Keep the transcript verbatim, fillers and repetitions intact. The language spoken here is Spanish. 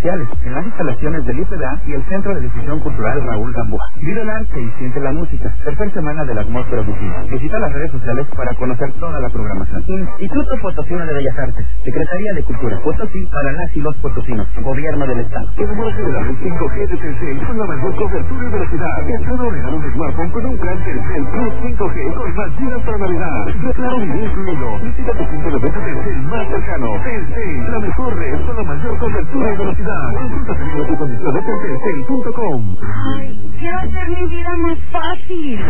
especiales en las instalaciones del I P D A y el Centro de Difusión Cultural Raúl Gamboa. Vive el arte y siente la música. Tercera semana de la atmósfera auditiva. Visita las redes sociales para conocer toda la programación. Instituto Potosino de Bellas Artes. Secretaría de Cultura Potosí para las y los potosinos. Gobierno del Estado. Enamórate de la red cinco G de Telcel con la mayor cobertura y velocidad. Es solo regalar un smartphone con un plan Telcel Plus cinco G con más gigas para Navidad. Declaro video incluido. Visita tu punto de venta Telcel más cercano. Telcel, la mejor red con la mayor cobertura y velocidad. Consulta primero tu condición en telcel punto com. Ay, quiero hacer mi vida más fácil.